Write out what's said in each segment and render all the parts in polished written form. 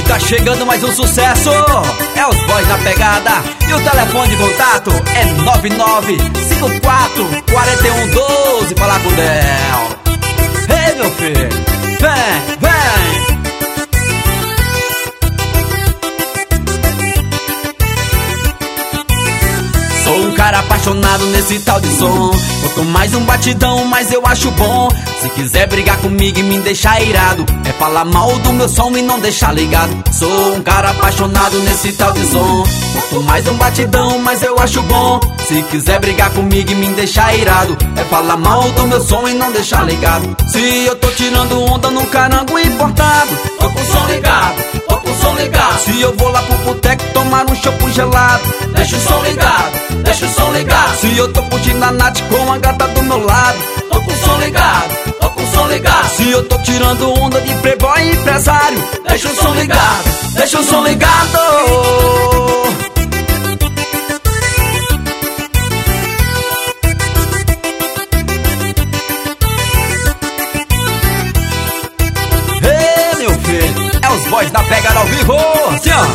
Tá chegando mais um sucesso, é os boys na pegada. E o telefone de contato é 9954-4112. Fala com o Del. Ei, meu filho, vem, vem. Sou um cara apaixonado nesse tal de som. Quanto mais um batidão, mais eu acho bom. Se quiser brigar comigo e me deixar irado, é falar mal do meu som e não deixar ligado. Sou um cara apaixonado nesse tal de som. Quanto mais um batidão, mais eu acho bom. Se quiser brigar comigo e me deixar irado, é falar mal do meu som e não deixar ligado. Se eu tô tirando onda no carango importado, tô com o som ligado, tô com o som ligado. Se eu vou lá pro boteco tomar um chopp gelado, deixa o som ligado, deixa o som ligado. Se eu tô curtindo a Nath com a gata do meu lado, tô com o som ligado, tô com o som ligado. Se eu tô tirando onda de playboy e empresário, deixa o som ligado, deixa o som ligado. Ei, meu filho, é os boys da pegada ao vivo, assim ó.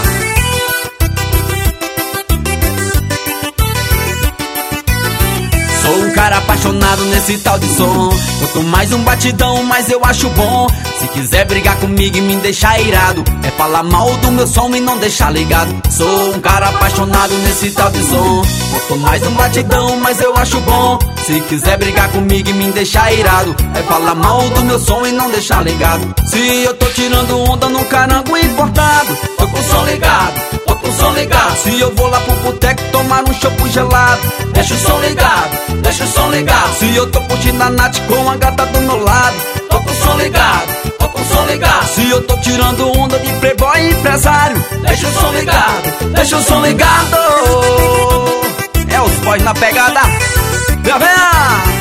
Sou um cara apaixonado nesse tal de som. Quanto mais um batidão, mais eu acho bom. Se quiser brigar comigo e me deixar irado, é falar mal do meu som e não deixar ligado. Sou um cara apaixonado nesse tal de som. Quanto mais um batidão, mais eu acho bom. Se quiser brigar comigo e me deixar irado, é falar mal do meu som e não deixar ligado. Se eu tô tirando onda no carango importado, tô com o som ligado, tô com o som ligado. Se eu vou lá pro boteco tomar um chopp gelado, deixa o som ligado, deixa o som ligado. Se eu tô curtindo a Nath com a gata do meu lado, tô com o som ligado, tô com o som ligado. Se eu tô tirando onda de playboy e empresário, deixa o som ligado, deixa o som ligado. É os boys na pegada. Vem, vem!